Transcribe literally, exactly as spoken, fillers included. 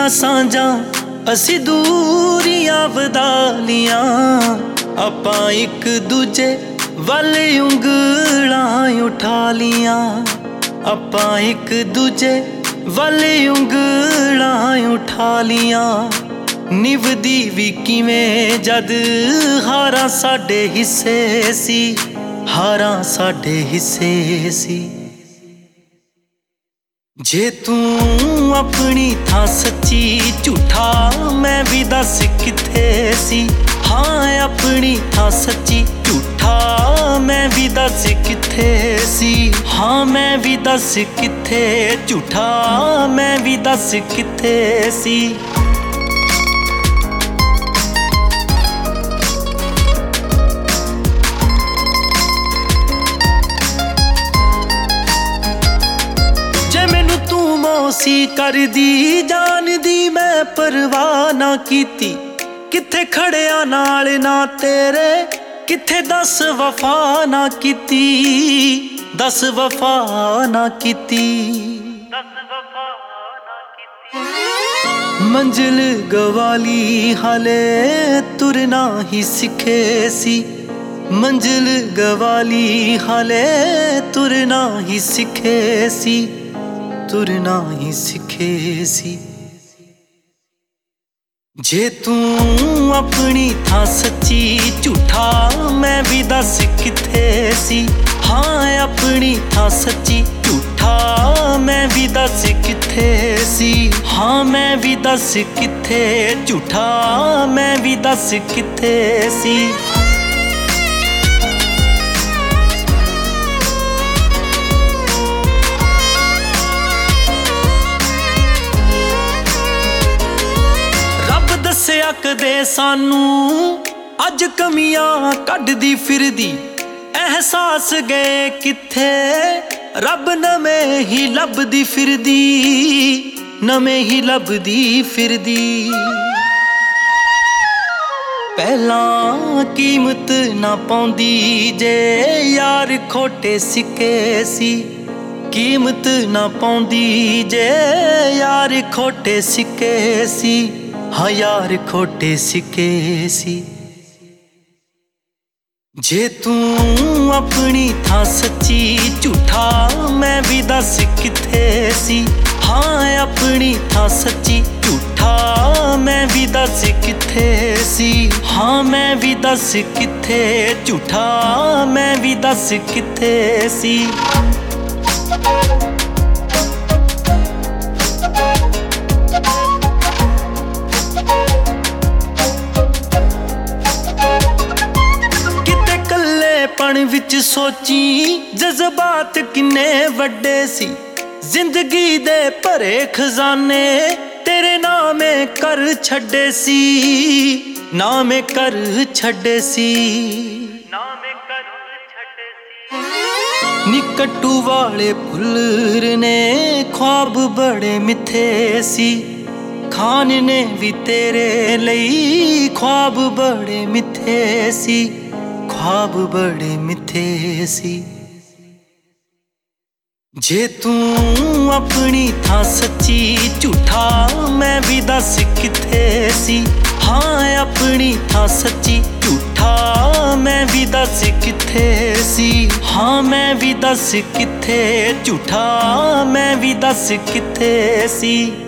ਕੀਤੀਆਂ ਸਾਂਝਾਂ ਅਸੀਂ ਦੂਰੀਆਂ ਵਧਾ ਲੀਆਂ। ਆਪਾਂ ਇੱਕ ਦੂਜੇ ਵੱਲ ਉਂਗਲਾਂ ਉਠਾ ਲੀਆਂ। ਆਪਾਂ ਇੱਕ ਦੂਜੇ ਵੱਲ ਉਂਗਲਾਂ ਉਠਾ ਲੀਆਂ। ਨਿਭਦੀ ਵੀ ਕਿਵੇਂ ਜਦ ਹਾਰਾਂ ਸਾਡੇ ਹਿੱਸੇ ਸੀ, ਹਾਰਾਂ ਸਾਡੇ ਹਿੱਸੇ ਸੀ। ਜੇ ਤੂੰ ਆਪਣੀ ਥਾਂ ਸੱਚੀ, ਝੂਠਾ ਮੈਂ ਵੀ ਦੱਸ ਕਿੱਥੇ ਸੀ। ਹਾਂ ਆਪਣੀ ਥਾਂ ਸੱਚੀ, ਝੂਠਾ ਮੈਂ ਵੀ ਦੱਸ ਕਿੱਥੇ ਸੀ। ਹਾਂ ਮੈਂ ਵੀ ਦੱਸ ਕਿੱਥੇ, ਝੂਠਾ ਮੈਂ ਵੀ ਦੱਸ ਕਿੱਥੇ ਸੀ। ਸੀ ਕਰਦੀ ਜਾਣਦੀ ਮੈਂ ਪਰਵਾਹ ਨਾ ਕੀਤੀ। ਕਿੱਥੇ ਖੜਿਆ ਨਾਲ ਨਾ ਤੇਰੇ, ਕਿੱਥੇ ਦੱਸ ਵਫਾ ਨਾ ਕੀਤੀ। ਦੱਸ ਵਫਾ ਨਾ ਕੀਤੀ, ਦੱਸ ਵਫਾ ਨਾ ਕੀਤੀ। ਮੰਜ਼ਿਲ ਗਵਾਲੀ ਹਾਲੇ ਤੁਰਨਾ ਹੀ ਸਿੱਖੇ ਸੀ। ਮੰਜ਼ਿਲ ਗਵਾਲੀ ਹਾਲੇ ਤੁਰਨਾ ਹੀ ਸਿੱਖੇ ਸੀ, ਤੁਰਨਾ ਹੀ ਸਿੱਖੇ ਸੀ। ਜੇ ਤੂੰ ਆਪਣੀ ਥਾਂ ਸੱਚੀ, ਝੂਠਾ ਮੈਂ ਵੀ ਦੱਸ ਕਿੱਥੇ ਸੀ। ਹਾਂ ਆਪਣੀ ਥਾਂ ਸੱਚੀ, ਝੂਠਾ ਮੈਂ ਵੀ ਦੱਸ ਕਿੱਥੇ ਸੀ। ਹਾਂ ਮੈਂ ਵੀ ਦੱਸ ਕਿੱਥੇ, ਝੂਠਾ ਮੈਂ ਵੀ ਦੱਸ ਕਿੱਥੇ ਸੀ। ਦੱਸਿਆ ਕਦੇ ਸਾਨੂੰ ਅੱਜ ਕਮੀਆਂ ਕੱਢਦੀ ਫਿਰਦੀ। ਅਹਿਸਾਸ ਗਏ ਕਿੱਥੇ, ਰੱਬ ਨਵੇਂ ਹੀ ਲੱਭਦੀ ਫਿਰਦੀ, ਨਵੇਂ ਹੀ ਲੱਭਦੀ ਫਿਰਦੀ। ਪਹਿਲਾਂ ਕੀਮਤ ਨਾ ਪਾਉਂਦੀ ਜੇ ਯਾਰ ਖੋਟੇ ਸਿੱਕੇ ਸੀ। ਕੀਮਤ ਨਾ ਪਾਉਂਦੀ ਜੇ ਯਾਰ ਖੋਟੇ ਸਿੱਕੇ ਸੀ। ਹਾਂ ਯਾਰ ਖੋਟੇ ਸਿੱਕੇ ਸੀ। ਜੇ ਤੂੰ ਆਪਣੀ ਥਾਂ ਸੱਚੀ, ਝੂਠਾ ਮੈਂ ਵੀ ਦੱਸ ਕਿੱਥੇ ਸੀ। ਹਾਂ ਆਪਣੀ ਥਾਂ ਸੱਚੀ, ਝੂਠਾ ਮੈਂ ਵੀ ਦੱਸ ਕਿੱਥੇ ਸੀ। ਹਾਂ ਮੈਂ ਵੀ ਦੱਸ ਕਿੱਥੇ, ਝੂਠਾ ਮੈਂ ਵੀ ਦੱਸ ਕਿੱਥੇ ਸੀ। ਪਣ ਵਿੱਚ ਸੋਚੀ ਜਜ਼ਬਾਤ ਕਿੰਨੇ ਵੱਡੇ ਸੀ। ਜ਼ਿੰਦਗੀ ਦੇ ਭਰੇ ਖਜ਼ਾਨੇ ਤੇਰੇ ਨਾਮੇ ਕਰ ਛੱਡੇ ਸੀ, ਨਾਮੇ ਕਰ ਛੱਡੇ ਸੀ, ਨਾਮੇ ਕਰ ਛੱਡੇ ਸੀ। ਨੀ ਕੱਟੂ ਵਾਲੇ ਫੁੱਲ ਨੇ ख्वाब ਬੜੇ ਮਿੱਥੇ ਸੀ। ਖਾਨ ਨੇ ਵੀ ਤੇਰੇ ਲਈ ख्वाब ਬੜੇ ਮਿੱਥੇ ਸੀ, ख्वाब बड़े मिथे सी। जे तू अपनी थां सच्ची, झूठा मैं भी दस किथे सी। हाँ अपनी थां सच्ची, झूठा मैं भी दस किथे सी। हाँ मैं भी दस किथे, झूठा मैं भी दस किथे सी।